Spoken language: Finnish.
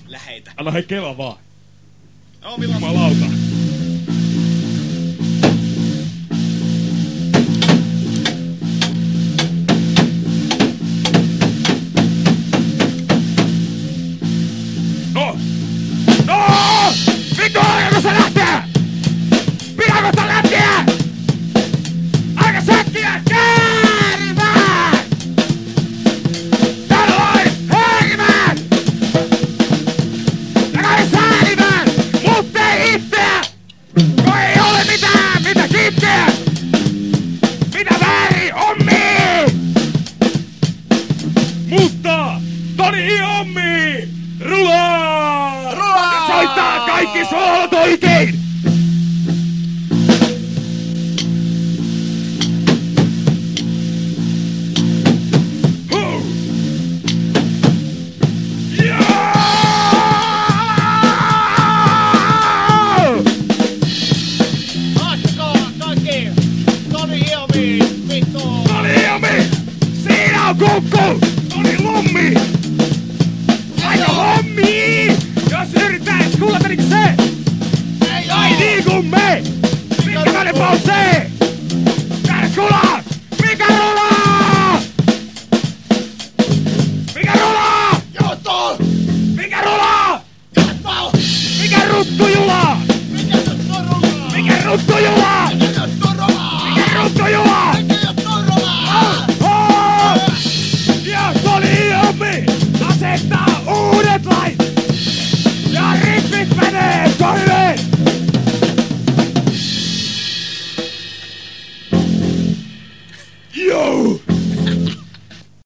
läheitä. Anna hei kela vaan. No, milloin? Jumalauta. No! Vittu, alkaako se lähtee? Pidäkö sitä lähtee? Aika säkkiä käärimään! Tällöin herimään! Ja kai säärimään! Mut ei itseä! Kun ei ole mitään, mitä kitkeä! Mitä väärin hommii! Mutta Toni hommii! Rulaa! Rulaa! Ja soittaa kaikki soolot oikein!